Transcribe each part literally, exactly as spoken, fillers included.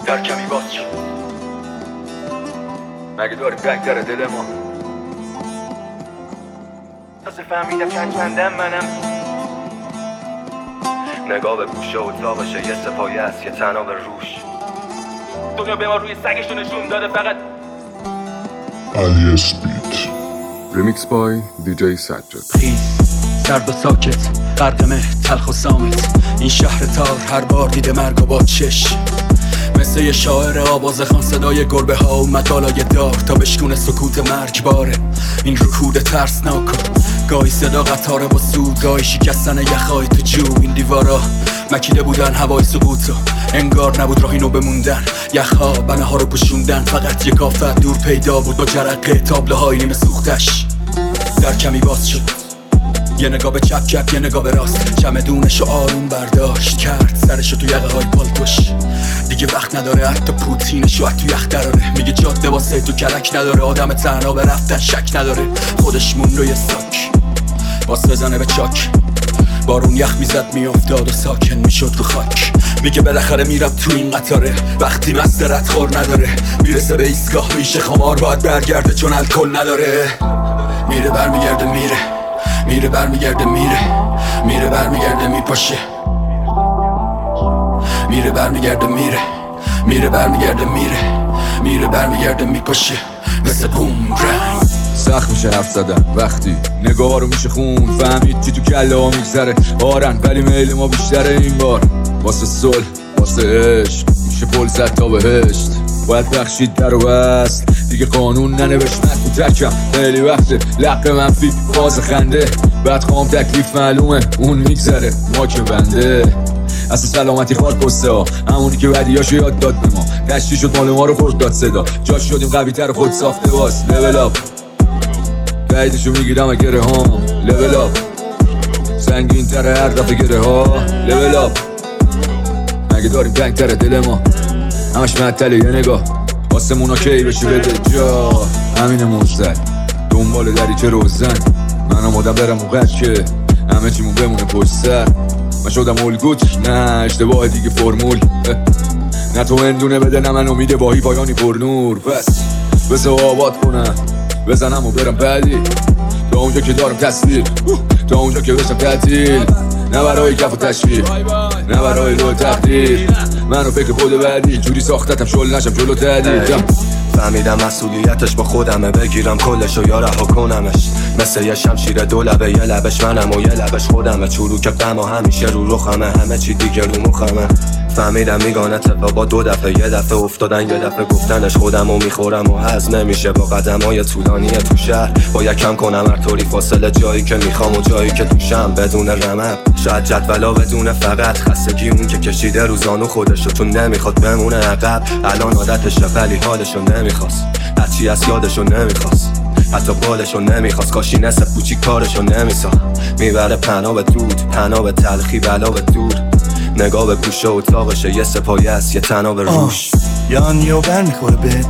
در کمی باز شد. مگه داری رنگ در دل ما؟ تازه فهمیدم چند چندم منم. نگاه به گوشه و اتاقشه یه سپایه است یه تناب روش. دنیا به ما روی سگشو نشون داده فقط. علی اسپیت ریمیکس بای دی جی سجاد. خیز سرد و ساکت غرق مه تلخ و سامت. این شهر تار هر بار دیده مرگ و با چش. مثل یه شاعر آواز خان صدای گربه ها اومد بالای دار تا بشکونه سکوت مرگباره. این رکود ترسناک گاهی صدا قطاره با سود، گاهی شکستن یخهای تو جو. این دیوارا مکیده بودن هوای سقوطو، انگار نبود راهی نو بموندن. یخها بنه ها رو پوشوندن، فقط یک آفت دور پیدا بود با جرقه تابلوهای نیمه سوختش. در کمی باز شد، یه نگاه به چپ کرد یه نگاه به راست. چمدونشو آروم برداشت کرد سرشو تو یقه های پالتوش. دیگه وقت نداره حتی پوتینشو از تو یخ دراره. میگه جاده واسه تو کلک نداره، آدم تنها به رفتن شک نداره. خودش مون روی ساک باس بزنه به چاک، بارون یخ میزد میافتاد و ساکن میشد رو خاک. میگه بالاخره میرم تو این قطاره، وقتی مسترت خور نداره. میرسه به ایستگاه میشه خمار باید برگرده چون الکل نداره. میره برمیگرده میره، میره برمیگرده میره، میره برمیگرده میپاشه. میره برمیگرده میره، میره برمیگرده میره، میره برمیگرده میپاشه. مثل بومرنگ سخت میشه حرف زدن وقتی نگاه رو میشه خون. فهمید چی تو کله ها میگذره آرن، ولی میل ما بیشتره این بار. واسه صلح واسه عشق میشه پل زد تا بهشت. باید بخشید در و بست دیگه قانون ننوشت. من تو تکم خیلی وقته لق منفی باز خنده. بعد خوام تکلیف معلومه اون میگذره ما که بنده. اصلا سلامتی خواد پسته ها، همونی که ودیاشو یاد داد به ما. تشتی شد مال ما رو خورد داد صدا، جاش شدیم قوی تر خود ساخته باز. لول اپ قیدشو میگیرم اگره هام. لول اپ سنگین تره هر دفعه گره ها. لول اپ مگه داریم تنگ تره دل ما، همش معطله یه نگاه. آسمونا کی بشه بده جا، همین مستد دنبال دریچه روزن. من آمادم برم اون که همه چیمون بمونه پشت سر. من شدم الگوت نه اشتباه دیگه فرمول. نه تو هندونه بده نه من امید باهی پایانی پر نور. پس بسه آباد کنم بزنم و برم بعدی، تا اونجا که دارم تصویر، تا اونجا که بشم تعطیل. نه برای کف و تشویر نه برای لو تقدیر. منو فکر خود بعدی جوری ساختتم شل نشم جلو تعدیل. فهمیدم مسئولیتش با خودمه، بگیرم کلشو یا رها کنمش. مثل یه شمشیر دو لبه یه لبش منم و یه لبش خودمه. چروک غم و همیشه رو رخمه، همه چی دیگه رو مخمه. فهمیدم میگانه اتفاقا دو دفعه، یه دفعه افتادن یه دفعه گفتنش خودم و میخورم و هضم نمیشه با قدمای طولانی تو شهر. باید کم کنم هر طوری فاصله جایی که میخوام و جایی که توشم بدون رمق. شاید جدولا بدون فقط خستگی اون که کشیده روزانو خودشو چون نمیخواد بمونه عقب. الان عادتشه ولی حالشو نمیخواست، هرچی از یادشو نمیخواست، حتی بالشو نمیخواست. کاشی نصف کوچیک کارشو نمیسا. میبره پناه به دود، پناه به تلخی بلا به دور. نگاه به گوشه و اتاقشه یه سپایه است یه تناب روش. یانیو بر میخوره بهت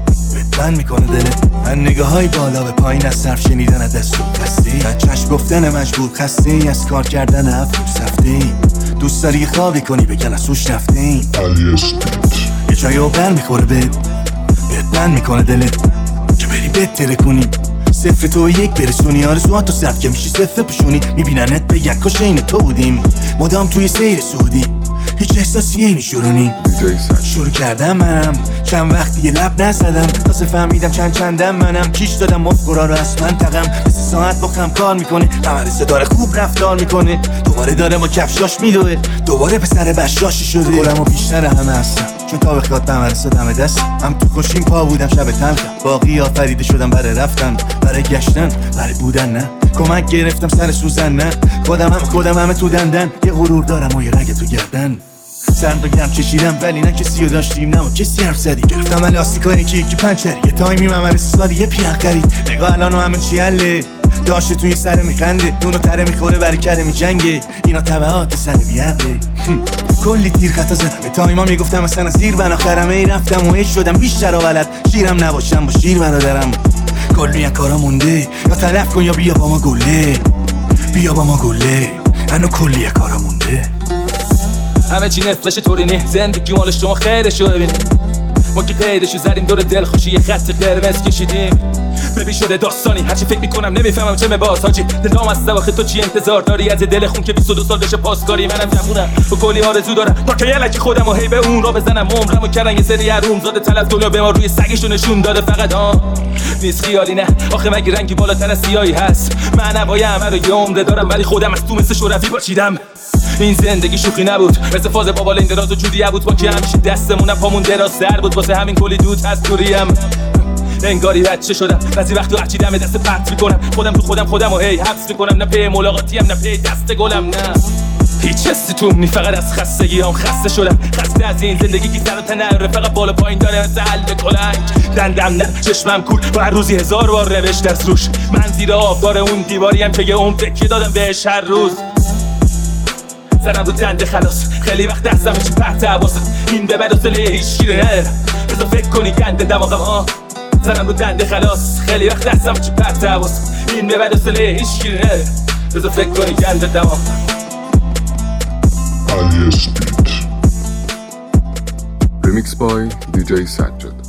بند میکنه دلت. من نگاه های بالا به پایین از صرف شنیدن دست و دستی. چشم گفتن مجبور خسته از کار کردن افروز رفتی. دوست داری خوابی کنی بگن از سوش رفتیم. علی اسپیت یه جایو بر میخوره بهت بهت بند میکنه دلت که بری بهتره کنی. صفر تو یک برسونی آرزوهاتو صرف که میشی صفر پشونی. میبیننت بگن کاش این تو بودیم مدام توی سیر سعودی. هیچ احساسیه نیشورونی شروع کردم منم چند وقت دیگه لب نزدم. تازه فهمیدم چند چندم منم. کیش دادم مفگرا رو از منطقم. مثل ساعت با خم کار میکنه، قمرسه داره خوب رفتار میکنه. دوباره داره با کفشاش میدوه، دوباره پسر بشاشی شده. گلم و بیشتر همه هستم چون تا بخواد قمرسه دم دست. هم تو خوشیم پا بودم شب تلخم، باقی آفریده شدم برای رفتن برای گشتن برای بودن. نه کمک گرفتم سر سوزن، نه خودم هم خودم همه تو دندن. یه غرور دارم و یه رگ تو گردن. سرد و گرم چشیدم ولی نه کسی رو داشتیم نه و کسی حرف زدی. گرفتم الاستیکای یکی یکی پنچری، یه تایمی ممرسی سالی یه پیان خرید. نگاه الان و همه چی حله، داشته توی سر میخنده. دونو تره میخوره برای کره میجنگه. اینا تبعات سر بیعقله. کلی تیر خطا زدم به تایما میگفتم اصلا از زیر بنا خرمه ای رفتم و هیچ شدم بیشتر و بلد. شیرم نباشم با شیر برادرم. کلی یک کارا مونده، یا تلف کن یا بیا با ما گله. بیا با ما گله، هنو کلی یک کارا مونده. همه چی نفلش طورینی زندگی مال شما خیرشو ببینید ما که قیدشو زدیم دور دل خوشی یه خط قرمز کشیدیم ببین شده داستانی هرچی فکر میکنم نمیفهمم چه باز حاجی دلام از سواخه تو چی انتظار داری از دل خون که بیست و دو سال بشه پاسکاری منم جوونم با کلی آرزو دارم با که یلکی خودم و هی به اون را بزنم عمرمو کردن یه سری حروم زاده تل از دنیا به ما روی سگشو نشون داده فقط ها نیست خیالی نه آخه مگه رنگی بالاتر از سیاهی هست من نبای همه رو یه عمره دارم ولی خودم از تو مثل شرفی باشیدم این زندگی شوخی نبود مثل فاز بابا این دراز و جودیه بود با که همیشه دستمونم پامون دراز در بود واسه همین کلی دود هست دوریم انگاری بچه شدم بعضی وقتا هرچی دم دست پرت میکنم خودم تو خودم خودم و هی حبس میکنم نه پی ملاقاتیم نه پی دست گلم نه هیچ حسی توم نی فقط از خستگی هم خسته شدم خسته از این زندگی که سر و تنه فقط بالا پایین داره مثل حل کلنگ دندم نه چشمم کور و هر روزی هزار بار روشت از روش من زیر آبدار اون دیواریم که یه عمر تکیه دادم بهش هر روز زنم رو دنده خلاص خیلی وقت دستم چی پرت حواسم این به بد اصله هیچ شیره ندارم بذار فکر کنی گنده دماغم ها زنم رو دنده خلاص خیلی وقت دستم چی پرت حواسم این به بد اصله هیچ شیره ندارم بذار فکر کنی گنده دماغم Alias Beat. Remix by دی جی Sajjad.